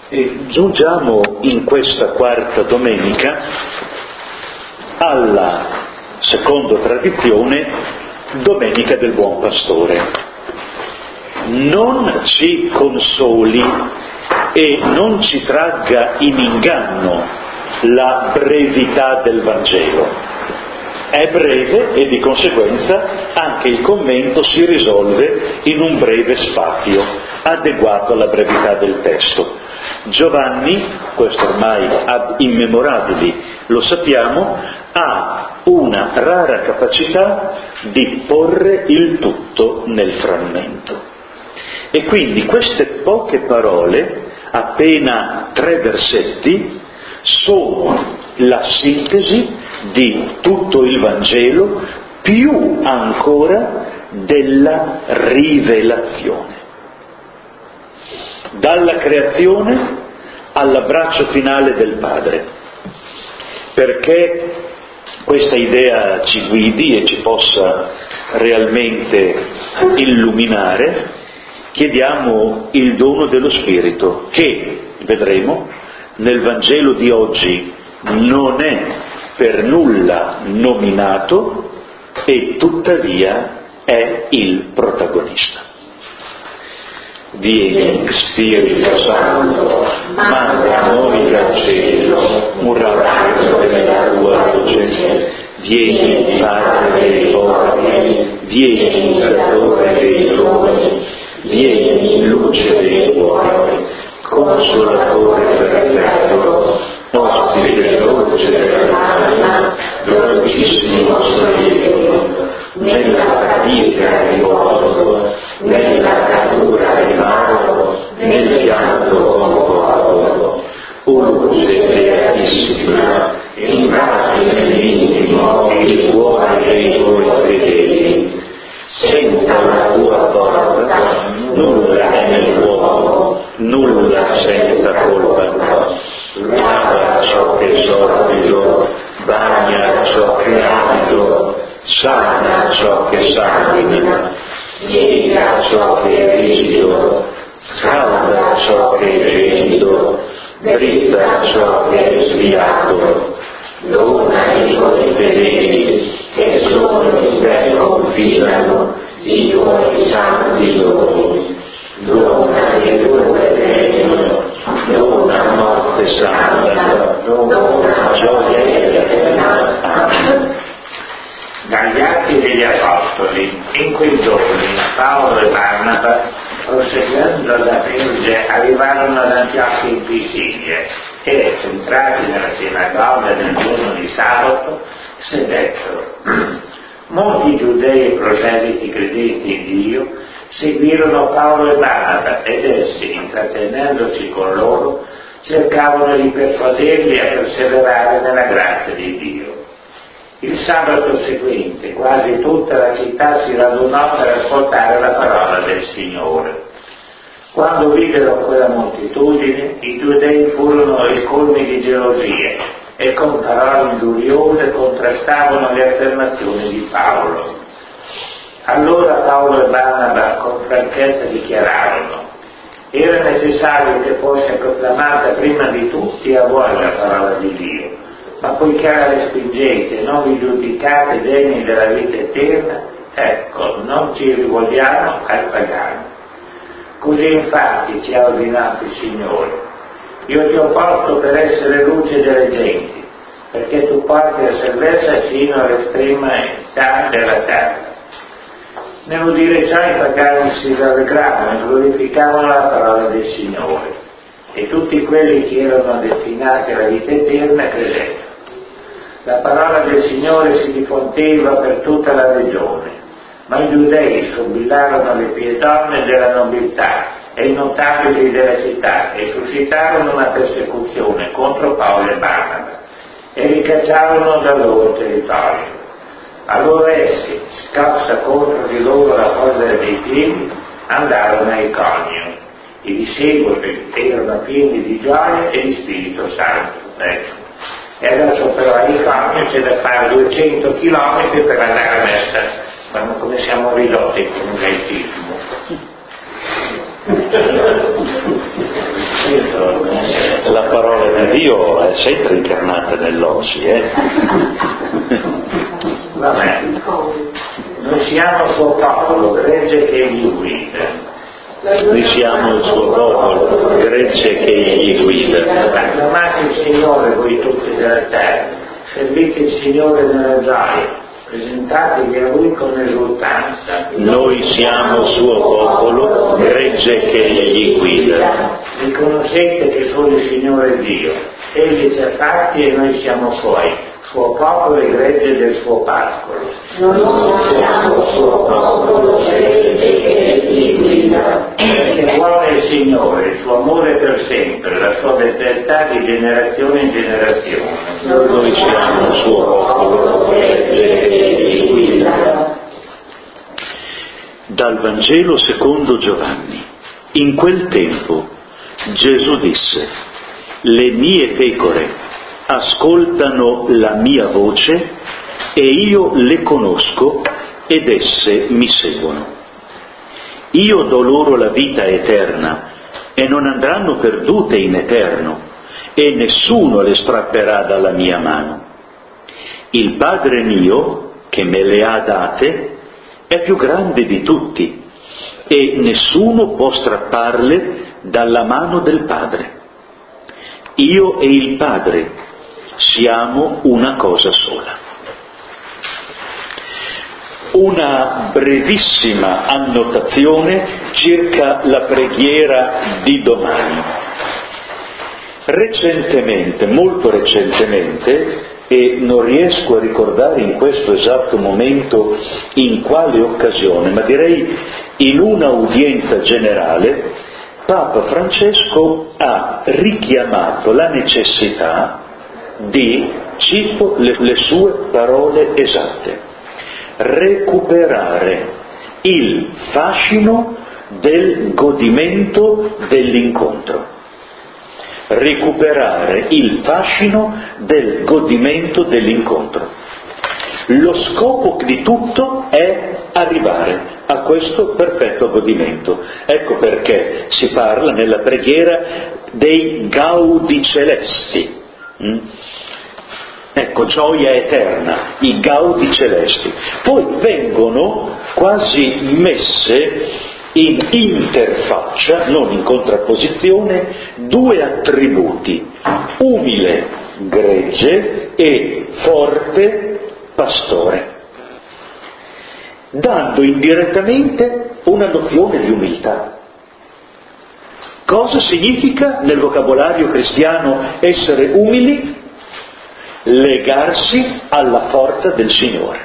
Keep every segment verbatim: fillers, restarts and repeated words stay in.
E giungiamo in questa quarta domenica alla, secondo tradizione, Domenica del Buon Pastore. Non ci consoli e non ci tragga in inganno la brevità del Vangelo. È breve e di conseguenza anche il commento si risolve in un breve spazio, adeguato alla brevità del testo. Giovanni, questo ormai ad immemorabili lo sappiamo, ha una rara capacità di porre il tutto nel frammento. E quindi queste poche parole, appena tre versetti, sono la sintesi di tutto il Vangelo, più ancora della rivelazione. Dalla creazione all'abbraccio finale del Padre. Perché questa idea ci guidi e ci possa realmente illuminare, chiediamo il dono dello Spirito, che, vedremo, nel Vangelo di oggi non è per nulla nominato e tuttavia è il protagonista. Vieni, Spirito Santo, manda a noi dal cielo un raggio della tua luce. Vieni, Padre dei poveri, vieni, Creatore dei giovani, vieni, luce dei cuori, consolatore perfetto, ospite dolce dell'anima, dolcissimo sollievo, nella fatica riposo, nella caduta riparo, nel pianto conforto. O luce beatissima, immagine l'intimo, il cuore dei tuoi fedeli. Senza la tua porta, nulla è nell'uomo, nulla senza colpa. Lava ciò che è sordido, bagna ciò che è avido, sana ciò che sanguina, piega ciò che è rigido, scalda ciò che è gelido, dritta ciò che è sviato. Dona ai tuoi fedeli che sono in te confidano i tuoi santi doni. Dona le tue premio, dona morte santa, dona gioia eterna. Amen. Dagli Atti degli Apostoli, in quei giorni Paolo e Barnaba, proseguendo da Perge, arrivarono ad Antiochia in Pisidia e, entrati nella sinagoga nel giorno di sabato, sedettero. Molti giudei e proseliti credenti in Dio seguirono Paolo e Barnaba ed essi, intrattenendosi con loro, cercavano di persuaderli a perseverare nella grazia di Dio. Il sabato seguente quasi tutta la città si radunò per ascoltare la parola del Signore. Quando videro quella moltitudine, i giudei furono ai colmi di gelosia e con parole ingiuriose contrastavano le affermazioni di Paolo. Allora Paolo e Barnaba con franchezza dichiararono: era necessario che fosse proclamata prima di tutti a voi la parola di Dio, ma poiché la respingete e non vi giudicate degni della vita eterna, ecco, non ci rivolgiamo ai pagani. Così infatti ci ha ordinato il Signore: io ti ho posto per essere luce delle genti, perché tu porti la salvezza fino all'estremità della terra. Nell'udire ciò i pagani si rallegravano e glorificavano la parola del Signore, e tutti quelli che erano destinati alla vita eterna credettero. La parola del Signore si diffondeva per tutta la regione, ma i giudei sobillarono le pie donne della nobiltà e i notabili della città e suscitarono una persecuzione contro Paolo e Barnaba e ricacciarono dal loro territorio. Allora essi, scapsa contro di loro la polvere dei piedi, andarono a Iconio. I discepoli erano pieni di gioia e di Spirito Santo. Ecco. E adesso però a Iconio c'è da fare duecento chilometri per andare a messa, ma come siamo ridotti con un laicismo. Dio è sempre incarnata nell'Osi, eh? Vabbè, noi siamo suo popolo, gregge che egli guida. Noi siamo il suo popolo, gregge che egli guida. Amate il Signore voi tutti della terra, servite il Signore nella gioia, presentatevi a Lui con esultanza. Noi siamo il suo popolo, gregge che egli guida. Riconoscete che solo il Signore è Dio, Egli ci ha fatti e noi siamo Suoi, suo popolo e gregge del suo pascolo. Noi siamo il suo popolo, gregge che egli guida. Perché buono è il Signore, il suo amore per sempre, la sua fedeltà di generazione in generazione. Noi siamo il suo popolo, gregge che egli guida. Dal Vangelo secondo Giovanni. In quel tempo Gesù disse: le mie pecore ascoltano la mia voce e io le conosco ed esse mi seguono. Io do loro la vita eterna e non andranno perdute in eterno e nessuno le strapperà dalla mia mano. Il Padre mio, che me le ha date, è più grande di tutti e nessuno può strapparle dalla mano del Padre. Io e il Padre siamo una cosa sola. Una brevissima annotazione circa la preghiera di domani. Recentemente, molto recentemente, e non riesco a ricordare in questo esatto momento in quale occasione, ma direi in una udienza generale, Papa Francesco ha richiamato la necessità di, cito le, le sue parole esatte, recuperare il fascino del godimento dell'incontro. Recuperare il fascino del godimento dell'incontro. Lo scopo di tutto è arrivare a questo perfetto godimento. Ecco perché si parla nella preghiera dei gaudi celesti. Mm? Ecco, gioia eterna, i gaudi celesti. Poi vengono quasi messe in interfaccia, non in contrapposizione, due attributi: umile, gregge, e forte, pastore, dando indirettamente una nozione di umiltà. Cosa significa nel vocabolario cristiano essere umili? Legarsi alla forza del Signore.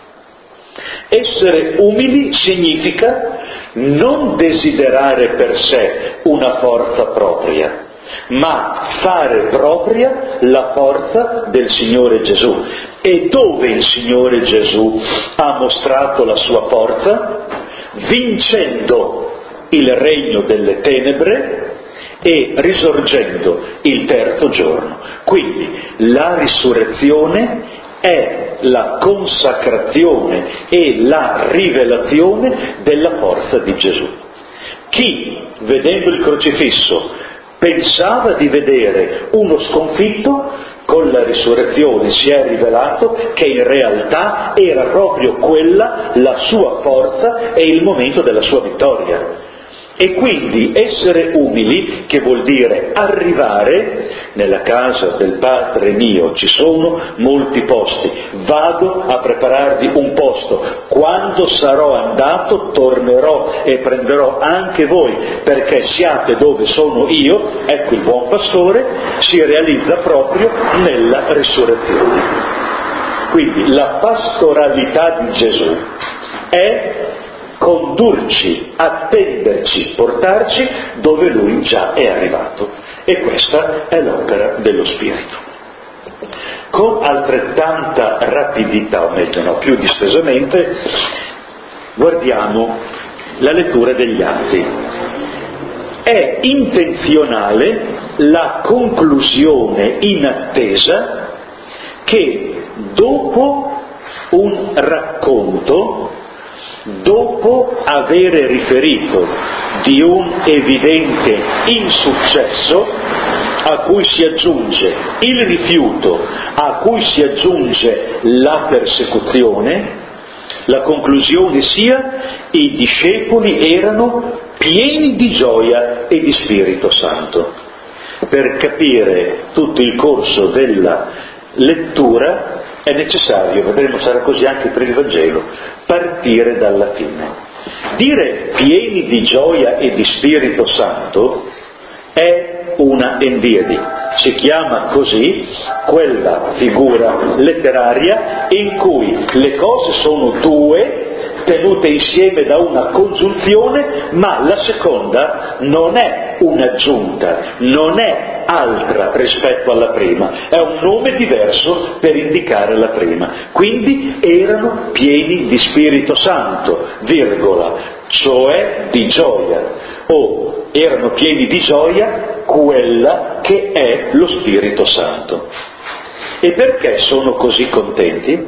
Essere umili significa non desiderare per sé una forza propria, ma fare propria la forza del Signore Gesù. E dove il Signore Gesù ha mostrato la sua forza? Vincendo il regno delle tenebre e risorgendo il terzo giorno. Quindi la risurrezione è la consacrazione e la rivelazione della forza di Gesù. Chi, vedendo il crocifisso, pensava di vedere uno sconfitto, con la risurrezione si è rivelato che in realtà era proprio quella la sua forza e il momento della sua vittoria. E quindi essere umili, che vuol dire arrivare, nella casa del Padre mio ci sono molti posti, vado a prepararvi un posto, quando sarò andato tornerò e prenderò anche voi, perché siate dove sono io. Ecco, il buon pastore si realizza proprio nella risurrezione. Quindi la pastoralità di Gesù è condurci, attenderci, portarci dove Lui già è arrivato. E questa è l'opera dello Spirito. Con altrettanta rapidità, o meglio no, più distesamente, guardiamo la lettura degli Atti. È intenzionale la conclusione inattesa che dopo un racconto, dopo avere riferito di un evidente insuccesso a cui si aggiunge il rifiuto, a cui si aggiunge la persecuzione, la conclusione sia: i discepoli erano pieni di gioia e di Spirito Santo. Per capire tutto il corso della lettura è necessario, vedremo sarà così anche per il Vangelo, partire dalla fine. Dire pieni di gioia e di Spirito Santo è una endiadi, si chiama così quella figura letteraria in cui le cose sono due tenute insieme da una congiunzione, ma la seconda non è un'aggiunta, non è altra rispetto alla prima, è un nome diverso per indicare la prima. Quindi erano pieni di Spirito Santo, virgola, cioè di gioia, o erano pieni di gioia quella che è lo Spirito Santo. E perché sono così contenti?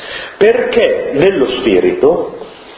Perché nello Spirito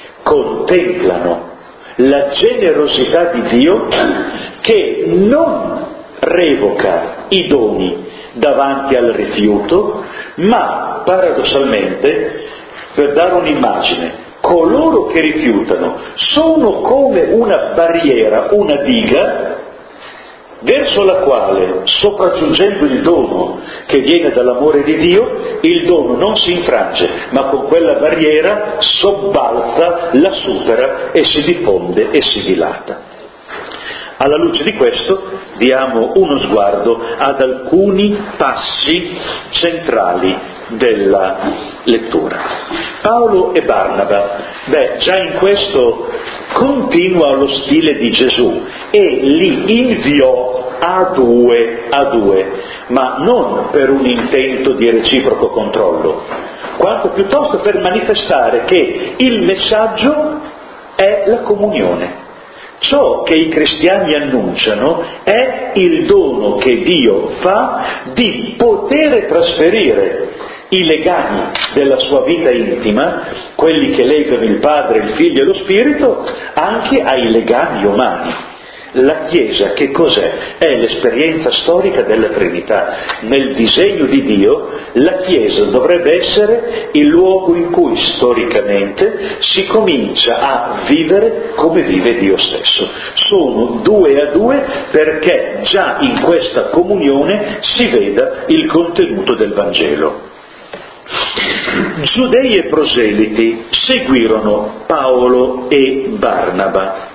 contemplano la generosità di Dio che non revoca i doni davanti al rifiuto, ma paradossalmente, per dare un'immagine, coloro che rifiutano sono come una barriera, una diga, verso la quale, sopraggiungendo il dono che viene dall'amore di Dio, il dono non si infrange, ma con quella barriera sobbalza, la supera e si diffonde e si dilata. Alla luce di questo diamo uno sguardo ad alcuni passi centrali della lettura. Paolo e Barnaba, beh, già in questo continua lo stile di Gesù e li inviò a due, a due, ma non per un intento di reciproco controllo, quanto piuttosto per manifestare che il messaggio è la comunione. Ciò che i cristiani annunciano è il dono che Dio fa di poter trasferire i legami della sua vita intima, quelli che legano il Padre, il Figlio e lo Spirito, anche ai legami umani. La Chiesa che cos'è? È l'esperienza storica della Trinità. Nel disegno di Dio la Chiesa dovrebbe essere il luogo in cui storicamente si comincia a vivere come vive Dio stesso. Sono due a due perché già in questa comunione si veda il contenuto del Vangelo. Giudei e proseliti seguirono Paolo e Barnaba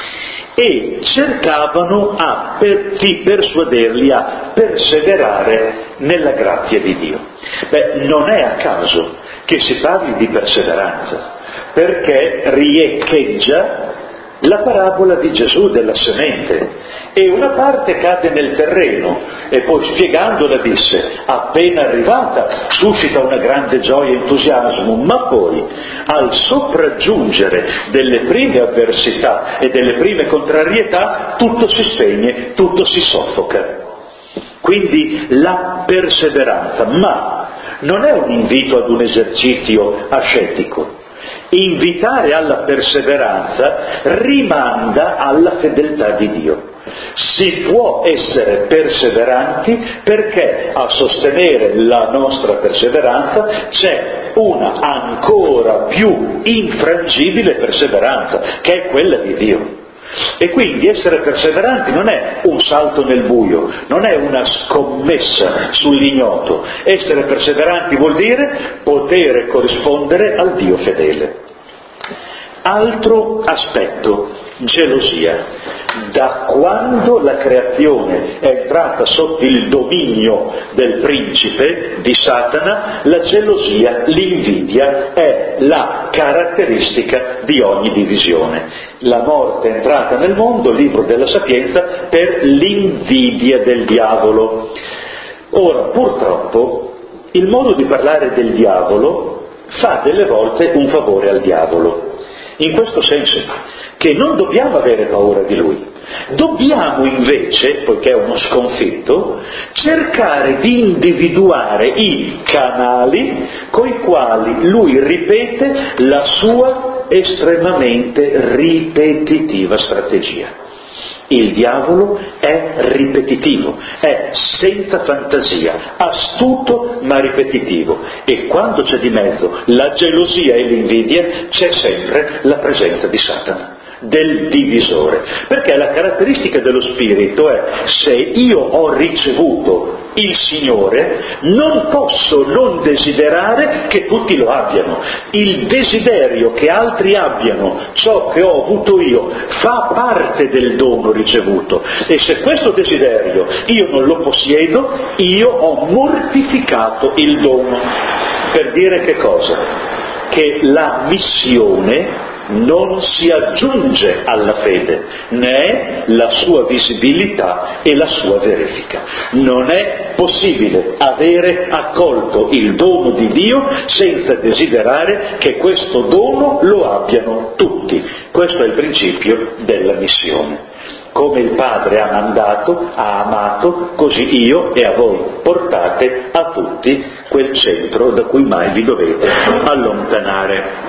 e cercavano a per, di persuaderli a perseverare nella grazia di Dio. Beh, non è a caso che si parli di perseveranza, perché riecheggia la parabola di Gesù della semente, e una parte cade nel terreno, e poi spiegandola disse: appena arrivata suscita una grande gioia e entusiasmo, ma poi al sopraggiungere delle prime avversità e delle prime contrarietà tutto si spegne, tutto si soffoca. Quindi la perseveranza, ma non è un invito ad un esercizio ascetico. Invitare alla perseveranza rimanda alla fedeltà di Dio. Si può essere perseveranti perché a sostenere la nostra perseveranza c'è una ancora più infrangibile perseveranza, che è quella di Dio. E quindi essere perseveranti non è un salto nel buio, non è una scommessa sull'ignoto. Essere perseveranti vuol dire poter corrispondere al Dio fedele. Altro aspetto, gelosia. Da quando la creazione è entrata sotto il dominio del principe di Satana, la gelosia, l'invidia è la caratteristica di ogni divisione. La morte è entrata nel mondo, libro della Sapienza, per l'invidia del diavolo. Ora, purtroppo, il modo di parlare del diavolo fa delle volte un favore al diavolo. In questo senso, che non dobbiamo avere paura di lui, dobbiamo invece, poiché è uno sconfitto, cercare di individuare i canali coi quali lui ripete la sua estremamente ripetitiva strategia. Il diavolo è ripetitivo, è senza fantasia, astuto ma ripetitivo, e quando c'è di mezzo la gelosia e l'invidia c'è sempre la presenza di Satana, del divisore, perché la caratteristica dello spirito è: se io ho ricevuto il Signore non posso non desiderare che tutti lo abbiano. Il desiderio che altri abbiano ciò che ho avuto io fa parte del dono ricevuto, e se questo desiderio io non lo possiedo, io ho mortificato il dono. Per dire che cosa? Che la missione non si aggiunge alla fede, né è la sua visibilità e la sua verifica. Non è possibile avere accolto il dono di Dio senza desiderare che questo dono lo abbiano tutti. Questo è il principio della missione. Come il Padre ha mandato, ha amato, così io e a voi portate a tutti quel centro da cui mai vi dovete allontanare.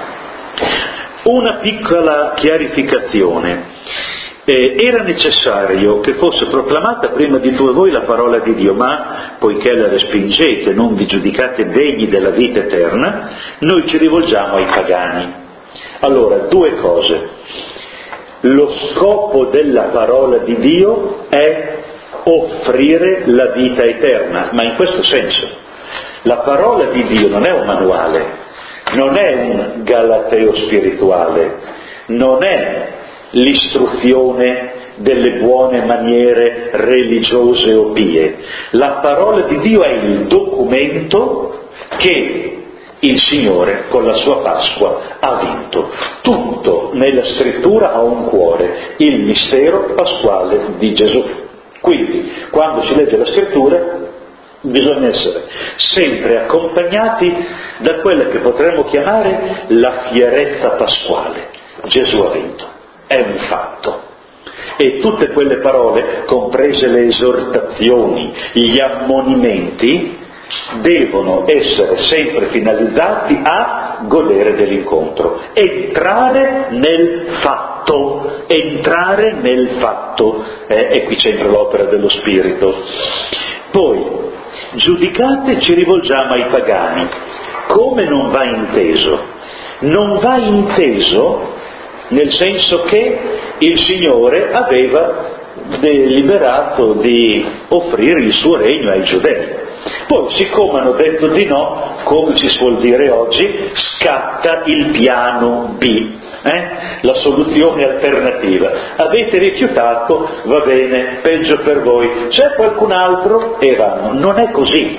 Una piccola chiarificazione. Eh, era necessario che fosse proclamata prima di tutti voi la parola di Dio, ma poiché la respingete, non vi giudicate degni della vita eterna, noi ci rivolgiamo ai pagani. Allora, due cose. Lo scopo della parola di Dio è offrire la vita eterna, ma in questo senso. La parola di Dio non è un manuale, non è un galateo spirituale, non è l'istruzione delle buone maniere religiose o pie. La parola di Dio è il documento che il Signore con la sua Pasqua ha vinto. Tutto nella scrittura ha un cuore, il mistero pasquale di Gesù. Quindi, quando si legge la scrittura, bisogna essere sempre accompagnati da quella che potremmo chiamare la fierezza pasquale. Gesù ha vinto, è un fatto. E tutte quelle parole, comprese le esortazioni, gli ammonimenti, devono essere sempre finalizzati a godere dell'incontro, entrare nel fatto, entrare nel fatto, eh, e qui c'entra l'opera dello Spirito. Poi, giudicate, ci rivolgiamo ai pagani. Come non va inteso? Non va inteso nel senso che il Signore aveva deliberato di offrire il suo regno ai giudei. Poi, siccome hanno detto di no, come si suol dire oggi, scatta il piano B, eh? la soluzione alternativa. Avete rifiutato, va bene, peggio per voi. C'è qualcun altro? E vanno. Non è così.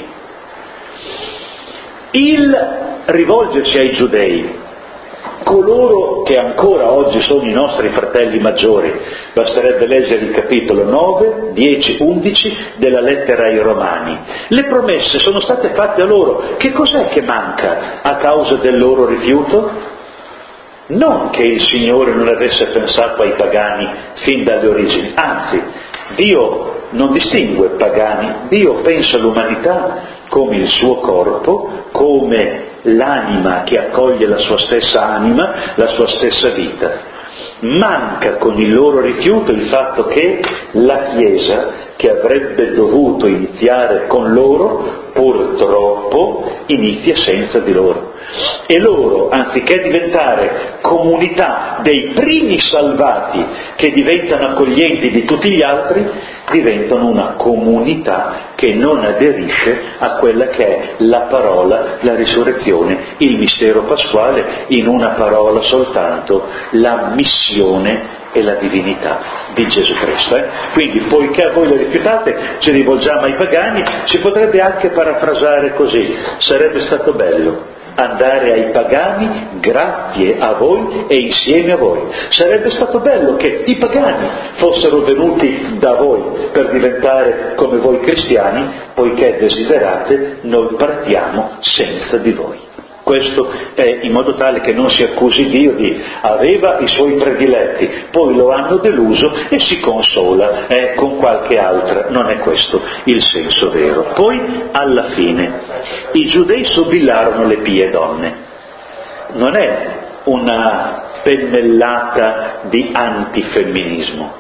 Il rivolgersi ai giudei, coloro che ancora oggi sono i nostri fratelli maggiori, basterebbe leggere il capitolo nove, dieci, undici della lettera ai Romani. Le promesse sono state fatte a loro. Che cos'è che manca a causa del loro rifiuto? Non che il Signore non avesse pensato ai pagani fin dalle origini, anzi, Dio non distingue pagani, Dio pensa all'umanità come il suo corpo, come l'anima che accoglie la sua stessa anima, la sua stessa vita. Manca con il loro rifiuto il fatto che la Chiesa, che avrebbe dovuto iniziare con loro, purtroppo inizia senza di loro. E loro, anziché diventare comunità dei primi salvati che diventano accoglienti di tutti gli altri, diventano una comunità che non aderisce a quella che è la parola, la risurrezione, il mistero pasquale, in una parola soltanto, la missione e la divinità di Gesù Cristo. Eh? Quindi, poiché a voi le rifiutate, ci rivolgiamo ai pagani. Si potrebbe anche parafrasare così: sarebbe stato bello andare ai pagani grazie a voi e insieme a voi. Sarebbe stato bello che i pagani fossero venuti da voi per diventare come voi cristiani, poiché desiderate, noi partiamo senza di voi. Questo è in modo tale che non si accusi Dio di aveva i suoi prediletti, poi lo hanno deluso e si consola eh, con qualche altra. Non è questo il senso vero. Poi, alla fine, i giudei sobillarono le pie donne. Non è una pennellata di antifemminismo,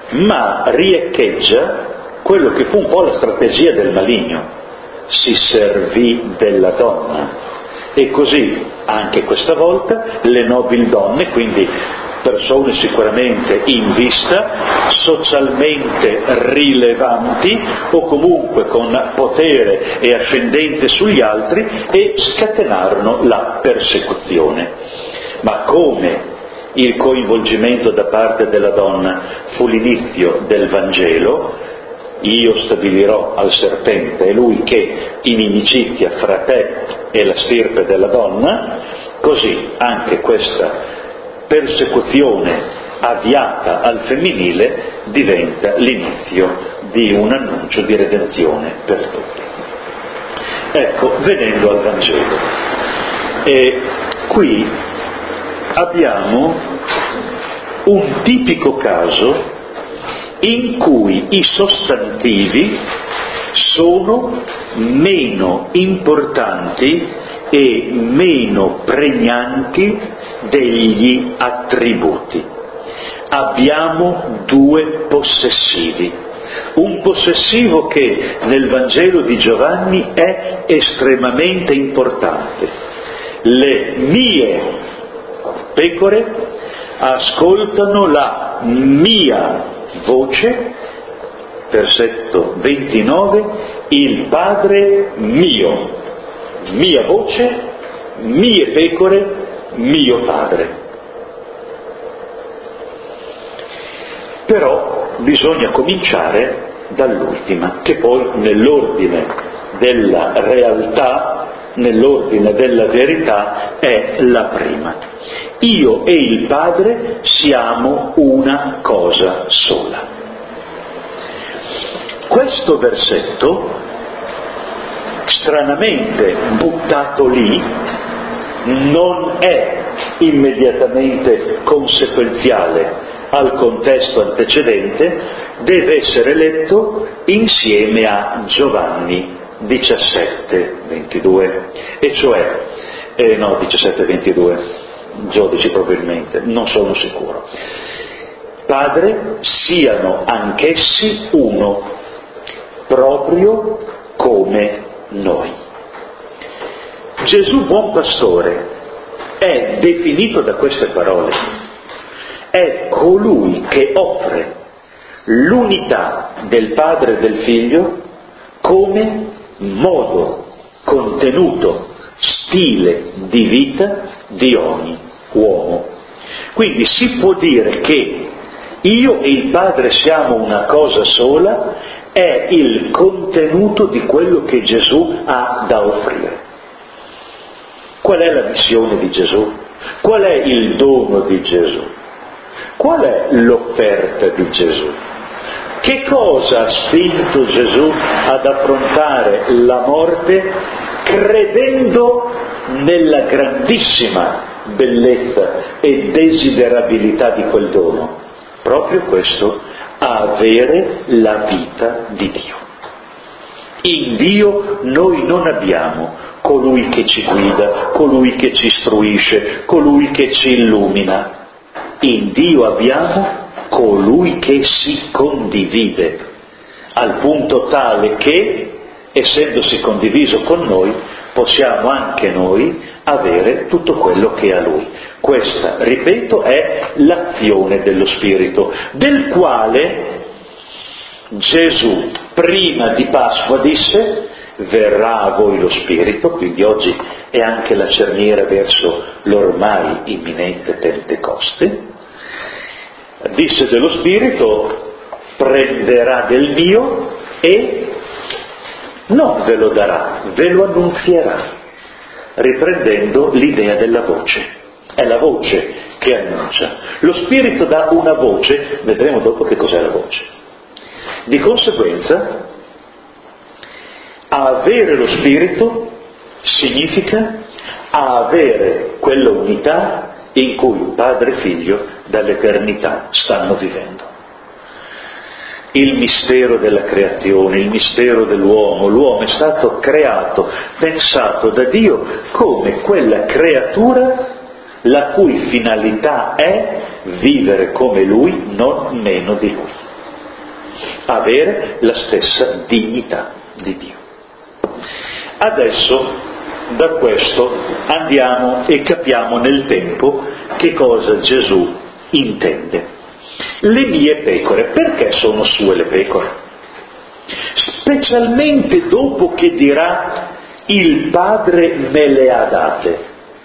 ma riecheggia quello che fu un po' la strategia del maligno. Si servì della donna. E così, anche questa volta, le nobili donne, quindi persone sicuramente in vista, socialmente rilevanti o comunque con potere e ascendente sugli altri, e scatenarono la persecuzione. Ma come il coinvolgimento da parte della donna fu l'inizio del Vangelo, io stabilirò al serpente e lui che inimicizia fra te e la stirpe della donna, così anche questa persecuzione avviata al femminile diventa l'inizio di un annuncio di redenzione per tutti. Ecco, venendo al Vangelo, e qui abbiamo un tipico caso in cui i sostantivi sono meno importanti e meno pregnanti degli attributi. Abbiamo due possessivi. Un possessivo che nel Vangelo di Giovanni è estremamente importante. Le mie pecore ascoltano la mia voce, versetto ventinove, il Padre mio, mia voce, mie pecore, mio Padre. Però bisogna cominciare dall'ultima, che poi nell'ordine della realtà, nell'ordine della verità, è la prima. Io e il Padre siamo una cosa sola. Questo versetto, stranamente buttato lì, non è immediatamente conseguenziale al contesto antecedente, deve essere letto insieme a Giovanni diciassette ventidue, e cioè, eh, no, diciassette ventidue, dodici probabilmente, non sono sicuro. Padre, siano anch'essi uno, proprio come noi. Gesù buon pastore è definito da queste parole, è colui che offre l'unità del Padre e del Figlio come modo, contenuto, stile di vita di ogni uomo. Quindi si può dire che io e il Padre siamo una cosa sola, è il contenuto di quello che Gesù ha da offrire. Qual è la missione di Gesù? Qual è il dono di Gesù? Qual è l'offerta di Gesù? Che cosa ha spinto Gesù ad affrontare la morte credendo nella grandissima bellezza e desiderabilità di quel dono? Proprio questo, avere la vita di Dio. In Dio noi non abbiamo colui che ci guida, colui che ci istruisce, colui che ci illumina. In Dio abbiamo colui che si condivide, al punto tale che, essendosi condiviso con noi, possiamo anche noi avere tutto quello che ha Lui. Questa, ripeto, è l'azione dello Spirito, del quale Gesù prima di Pasqua disse: verrà a voi lo Spirito, quindi oggi è anche la cerniera verso l'ormai imminente Pentecoste. Disse dello Spirito: prenderà del mio e non ve lo darà, ve lo annunzierà, riprendendo l'idea della voce. È la voce che annuncia. Lo Spirito dà una voce, vedremo dopo che cos'è la voce. Di conseguenza, avere lo Spirito significa avere quella unità in cui Padre e Figlio dall'eternità stanno vivendo. Il mistero della creazione, il mistero dell'uomo, l'uomo è stato creato, pensato da Dio come quella creatura la cui finalità è vivere come Lui, non meno di Lui. avere la stessa dignità di Dio. Adesso da questo andiamo e capiamo nel tempo che cosa Gesù intende. Le mie pecore, perché sono sue le pecore? Specialmente dopo che dirà il Padre me le ha date.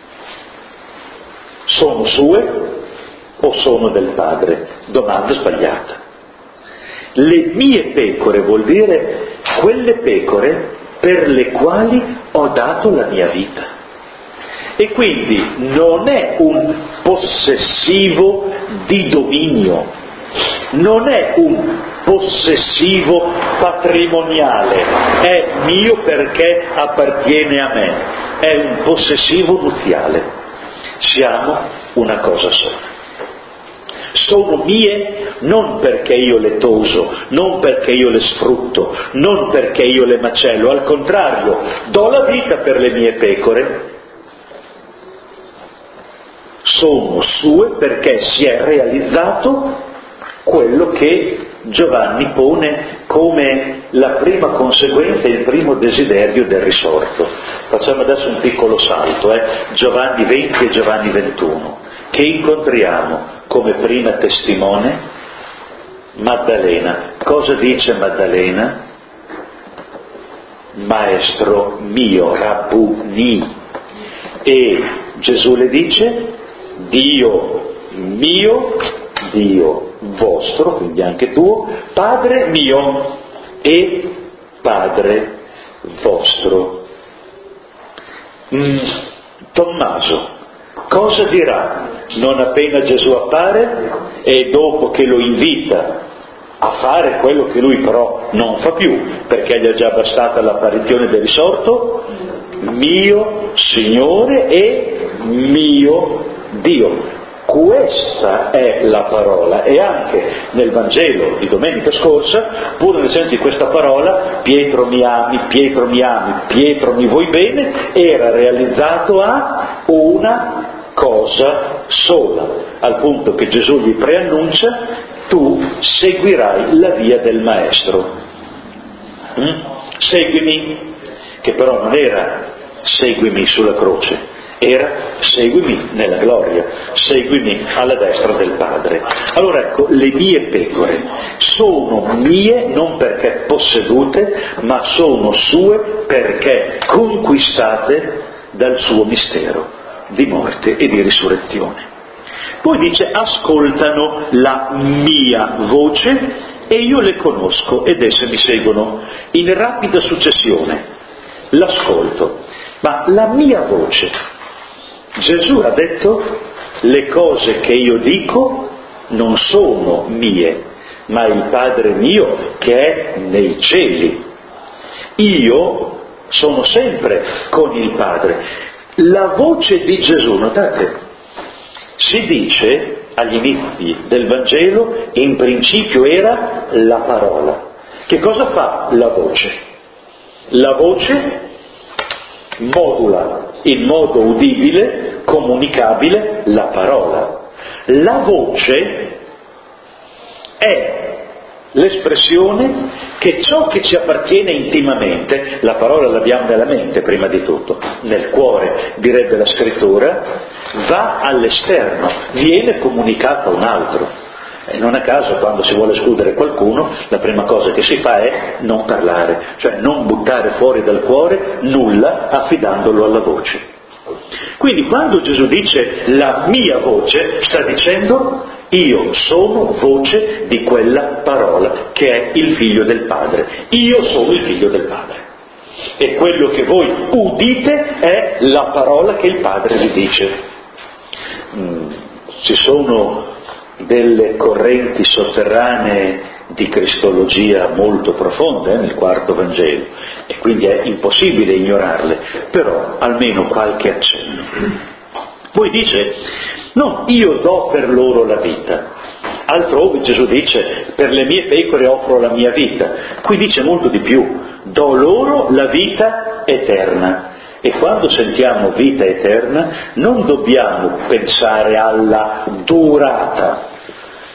Sono sue o sono del Padre? Domanda sbagliata. Le mie pecore vuol dire quelle pecore per le quali ho dato la mia vita. E quindi non è un possessivo di dominio, non è un possessivo patrimoniale, è mio perché appartiene a me, è un possessivo nuziale. Siamo una cosa sola. Sono mie non perché io le toso, non perché io le sfrutto, non perché io le macello, al contrario, do la vita per le mie pecore. Sono sue perché si è realizzato quello che Giovanni pone come la prima conseguenza, il primo desiderio del risorto. Facciamo adesso un piccolo salto, eh? Giovanni venti e Giovanni ventuno, che incontriamo come prima testimone Maddalena. Cosa dice Maddalena? Maestro mio, Rabbuni. E Gesù le dice Dio mio, Dio vostro, quindi anche tuo, Padre mio e Padre vostro. Mm, Tommaso, cosa dirà non appena Gesù appare e dopo che lo invita a fare quello che lui però non fa più, perché gli è già bastata l'apparizione del risorto? Mio Signore e mio Dio. Questa è la parola, e anche nel Vangelo di domenica scorsa, pur nel senso di questa parola, Pietro mi ami, Pietro mi ami, Pietro mi vuoi bene, era realizzato a una cosa sola, al punto che Gesù gli preannuncia: tu seguirai la via del Maestro. Mm? Seguimi, che però non era seguimi sulla croce, era seguimi nella gloria, seguimi alla destra del Padre. Allora ecco, le mie pecore sono mie non perché possedute, ma sono sue perché conquistate dal suo mistero di morte e di risurrezione. Poi dice: ascoltano la mia voce e io le conosco ed esse mi seguono. In rapida successione l'ascolto. Ma la mia voce, Gesù ha detto: le cose che io dico non sono mie, ma il Padre mio che è nei cieli. Io sono sempre con il Padre. La voce di Gesù, notate, si dice agli inizi del Vangelo, in principio era la parola. Che cosa fa la voce? La voce modula in modo udibile, comunicabile, la parola. La voce è l'espressione che ciò che ci appartiene intimamente, la parola l'abbiamo nella mente prima di tutto, nel cuore, direbbe la scrittura, va all'esterno, viene comunicata a un altro. E non a caso quando si vuole escludere qualcuno, la prima cosa che si fa è non parlare, cioè non buttare fuori dal cuore nulla affidandolo alla voce. Quindi quando Gesù dice la mia voce, sta dicendo: io sono voce di quella parola che è il Figlio del Padre. Io sono il Figlio del Padre. E quello che voi udite è la parola che il Padre vi dice. Mm, ci sono delle correnti sotterranee di cristologia molto profonde eh, nel quarto Vangelo, e quindi è impossibile ignorarle, però almeno qualche accenno. Poi dice: no, io do per loro la vita. Altrove Gesù dice: per le mie pecore offro la mia vita. Qui dice molto di più: do loro la vita eterna. E quando sentiamo vita eterna non dobbiamo pensare alla durata,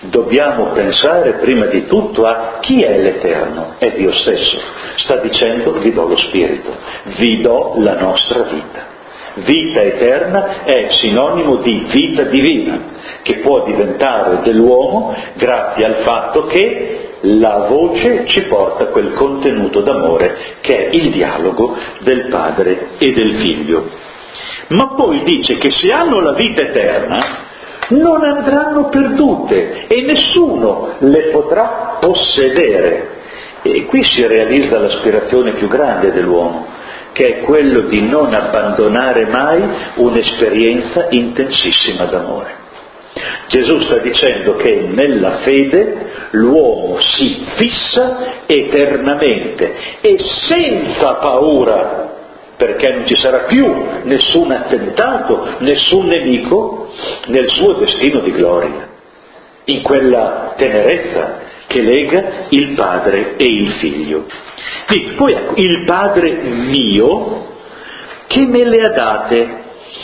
dobbiamo pensare prima di tutto a chi è l'Eterno, è Dio stesso. Sta dicendo: vi do lo Spirito, vi do la nostra vita. Vita eterna è sinonimo di vita divina, che può diventare dell'uomo grazie al fatto che la voce ci porta quel contenuto d'amore che è il dialogo del Padre e del Figlio. Ma poi dice che se hanno la vita eterna non andranno perdute e nessuno le potrà possedere. E qui si realizza l'aspirazione più grande dell'uomo, che è quello di non abbandonare mai un'esperienza intensissima d'amore. Gesù sta dicendo che nella fede l'uomo si fissa eternamente e senza paura, perché non ci sarà più nessun attentato, nessun nemico nel suo destino di gloria, in quella tenerezza che lega il Padre e il Figlio. Dice poi: ecco, il Padre mio che me le ha date.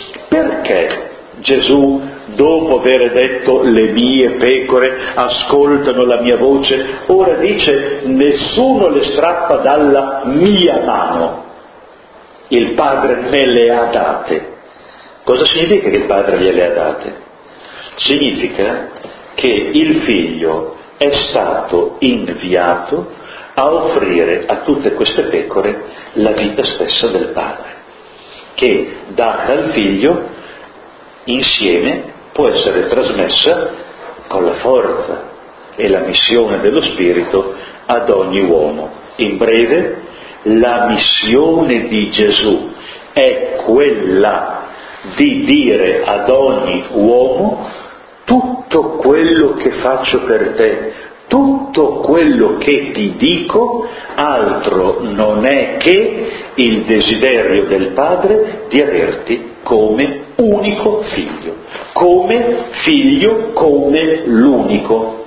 Perché Gesù, dopo aver detto le mie pecore ascoltano la mia voce, ora dice nessuno le strappa dalla mia mano? Il Padre me le ha date. Cosa significa che il Padre gliele ha date? Significa che il Figlio è stato inviato a offrire a tutte queste pecore la vita stessa del Padre, che data al Figlio insieme può essere trasmessa con la forza e la missione dello Spirito ad ogni uomo. In breve, la missione di Gesù è quella di dire ad ogni uomo: tutto quello che faccio per te, tutto quello che ti dico, altro non è che il desiderio del Padre di averti come unico figlio, come figlio, come l'unico.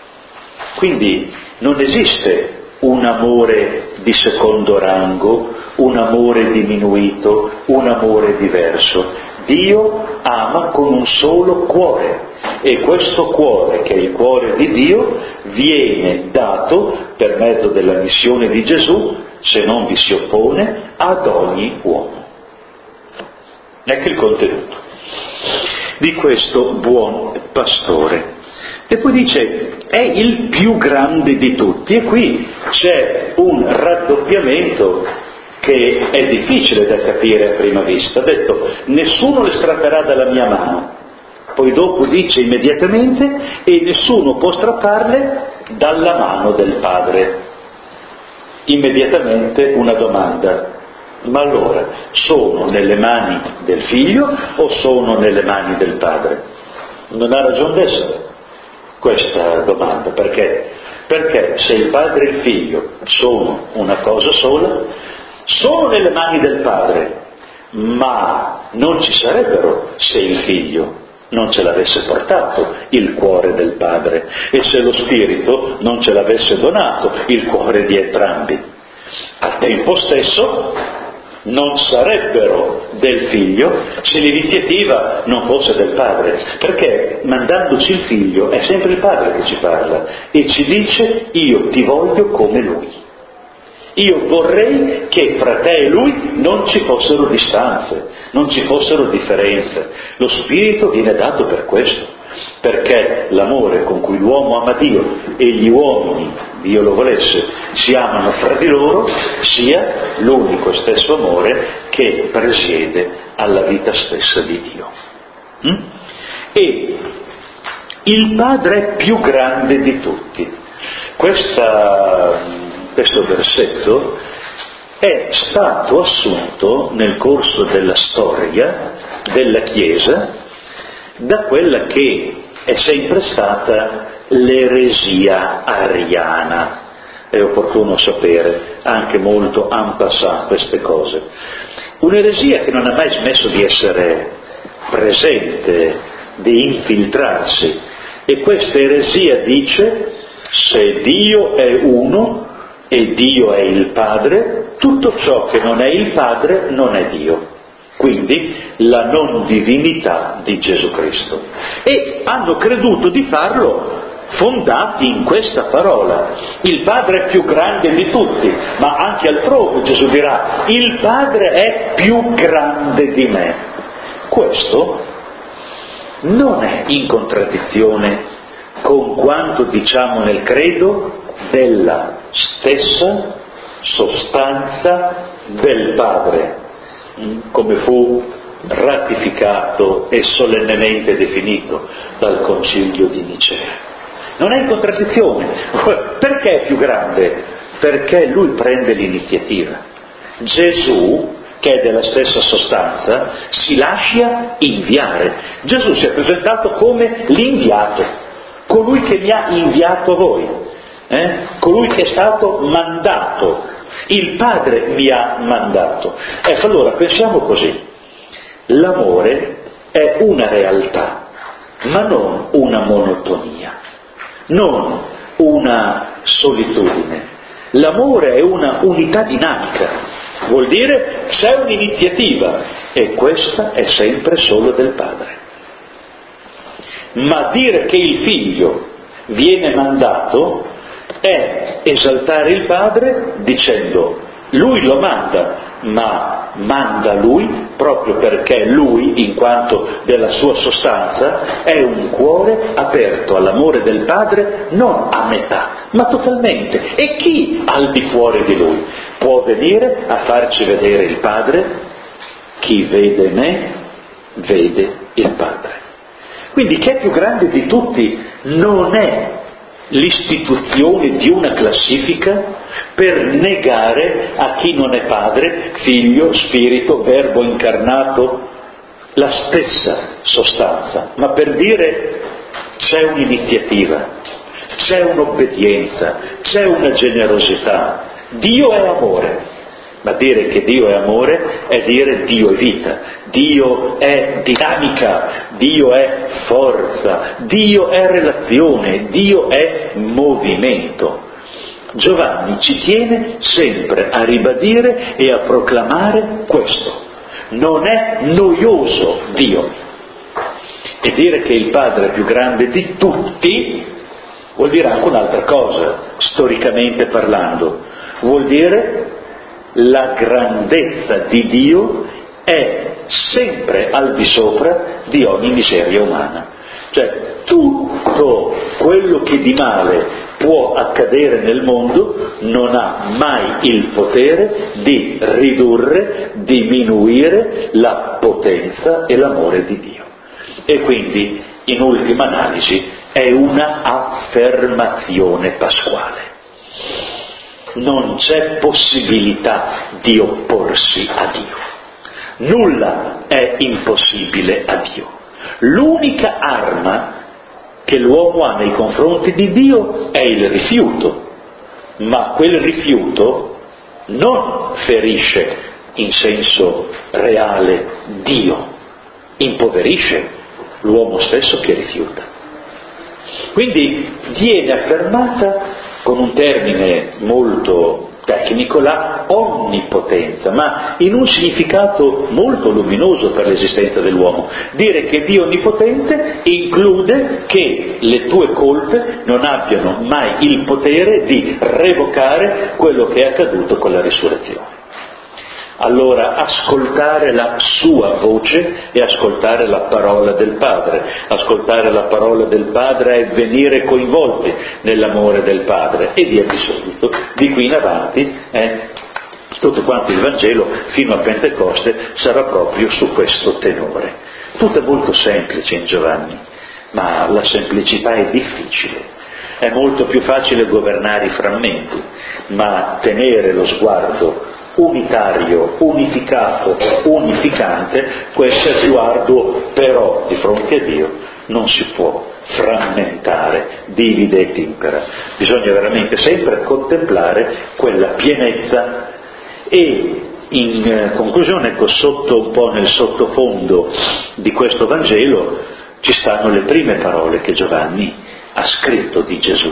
Quindi non esiste un amore di secondo rango, un amore diminuito, un amore diverso. Dio ama con un solo cuore e questo cuore, che è il cuore di Dio, viene dato per mezzo della missione di Gesù, se non vi si oppone, ad ogni uomo. Ecco il contenuto di questo buon pastore. E poi dice: è il più grande di tutti. E qui c'è un raddoppiamento che è difficile da capire a prima vista. Ha detto: nessuno le strapperà dalla mia mano. Poi dopo dice immediatamente: e nessuno può strapparle dalla mano del Padre. Immediatamente una domanda: ma allora sono nelle mani del Figlio o sono nelle mani del Padre? Non ha ragione d'essere questa domanda. Perché? Perché se il Padre e il Figlio sono una cosa sola, sono nelle mani del Padre, ma non ci sarebbero se il Figlio non ce l'avesse portato il cuore del Padre e se lo Spirito non ce l'avesse donato il cuore di entrambi. Al tempo stesso non sarebbero del Figlio se l'iniziativa non fosse del Padre, perché mandandoci il Figlio è sempre il Padre che ci parla e ci dice: io ti voglio come Lui. Io vorrei che fra te e Lui non ci fossero distanze, non ci fossero differenze. Lo Spirito viene dato per questo, perché l'amore con cui l'uomo ama Dio e gli uomini, Dio lo volesse, si amano fra di loro, sia l'unico e stesso amore che presiede alla vita stessa di Dio. Mm? E il Padre è più grande di tutti. Questa... Questo versetto è stato assunto nel corso della storia della Chiesa da quella che è sempre stata l'eresia ariana. È opportuno sapere anche molto en passant queste cose. Un'eresia che non ha mai smesso di essere presente, di infiltrarsi, e questa eresia dice: se Dio è uno e Dio è il Padre, tutto ciò che non è il Padre non è Dio. Quindi la non divinità di Gesù Cristo. E hanno creduto di farlo fondati in questa parola. Il Padre è più grande di tutti, ma anche altrove Gesù dirà: il Padre è più grande di me. Questo non è in contraddizione con quanto diciamo nel credo della stessa sostanza del Padre, come fu ratificato e solennemente definito dal Concilio di Nicea. Non è in contraddizione. Perché è più grande? Perché lui prende l'iniziativa. Gesù, che è della stessa sostanza, si lascia inviare. Gesù si è presentato come l'inviato, colui che mi ha inviato a voi, eh? colui che è stato mandato. Il Padre mi ha mandato. Ecco, allora pensiamo così: l'amore è una realtà, ma non una monotonia, non una solitudine. L'amore è una unità dinamica, vuol dire c'è un'iniziativa e questa è sempre solo del Padre. Ma dire che il Figlio viene mandato è esaltare il Padre dicendo: lui lo manda, ma manda lui proprio perché lui, in quanto della sua sostanza, è un cuore aperto all'amore del Padre, non a metà, ma totalmente. E chi al di fuori di lui può venire a farci vedere il Padre? Chi vede me, vede il Padre. Quindi chi è più grande di tutti non è l'istituzione di una classifica per negare a chi non è Padre, Figlio, Spirito, Verbo incarnato la stessa sostanza, ma per dire c'è un'iniziativa, c'è un'obbedienza, c'è una generosità. Dio è amore, ma dire che Dio è amore è dire Dio è vita, Dio è dinamica, Dio è forza, Dio è relazione, Dio è movimento. Giovanni ci tiene sempre a ribadire e a proclamare questo. Non è noioso Dio. E dire che il Padre è più grande di tutti vuol dire anche un'altra cosa, storicamente parlando. Vuol dire la grandezza di Dio è sempre al di sopra di ogni miseria umana. Cioè tutto quello che di male può accadere nel mondo non ha mai il potere di ridurre, diminuire la potenza e l'amore di Dio. E quindi, in ultima analisi, è una affermazione pasquale. Non c'è possibilità di opporsi a Dio. Nulla è impossibile a Dio. L'unica arma che l'uomo ha nei confronti di Dio è il rifiuto, ma quel rifiuto non ferisce in senso reale Dio, impoverisce l'uomo stesso che rifiuta. Quindi viene affermata con un termine molto tecnico la onnipotenza, ma in un significato molto luminoso per l'esistenza dell'uomo. Dire che Dio è onnipotente include che le tue colpe non abbiano mai il potere di revocare quello che è accaduto con la risurrezione. Allora ascoltare la sua voce e ascoltare la parola del Padre. Ascoltare la parola del Padre è venire coinvolti nell'amore del Padre e via di seguito. Di qui in avanti eh, tutto quanto il Vangelo fino a Pentecoste sarà proprio su questo tenore. Tutto è molto semplice in Giovanni, ma la semplicità è difficile. È molto più facile governare i frammenti, ma tenere lo sguardo unitario, unificato, unificante, questo è più arduo, però di fronte a Dio non si può frammentare, divide et impera. Bisogna veramente sempre contemplare quella pienezza e in conclusione, ecco, sotto un po' nel sottofondo di questo Vangelo ci stanno le prime parole che Giovanni ha scritto di Gesù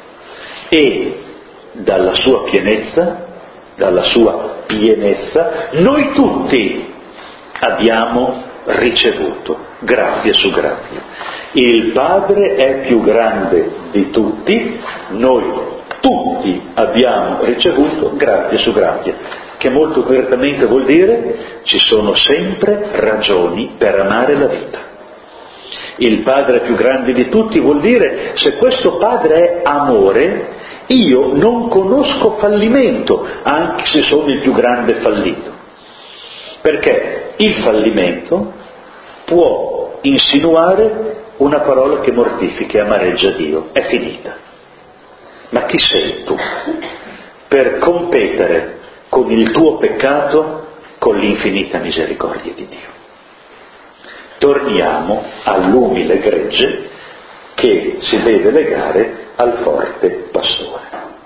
e dalla sua pienezza dalla sua pienezza, noi tutti abbiamo ricevuto, grazia su grazia. Il Padre è più grande di tutti, noi tutti abbiamo ricevuto grazia su grazia, che molto correttamente vuol dire ci sono sempre ragioni per amare la vita. Il Padre più grande di tutti vuol dire, se questo Padre è amore, io non conosco fallimento, anche se sono il più grande fallito. Perché il fallimento può insinuare una parola che mortifica e amareggia Dio, è finita. Ma chi sei tu per competere con il tuo peccato con l'infinita misericordia di Dio? Torniamo all'umile gregge che si deve legare al forte pastore.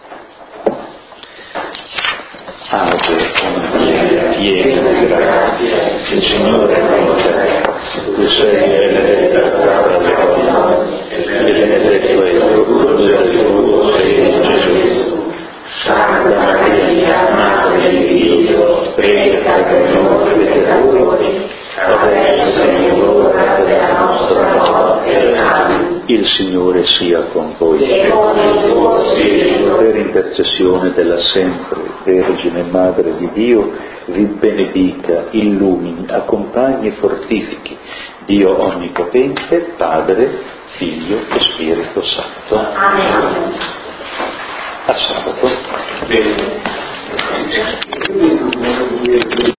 Ave Maria, piena di grazia, il Signore è con te. Tu sei benedetta tra le donne e benedetto è il frutto del tuo seno, Gesù. Santa Maria, Madre di Dio, prega per noi peccatori, adesso è l'ora della nostra morte. Amen. Il Signore sia con voi e con il tuo spirito. Per intercessione della sempre Vergine Madre di Dio, vi benedica, illumini, accompagni e fortifichi Dio Onnipotente, Padre, Figlio e Spirito Santo. Amen. A sabato.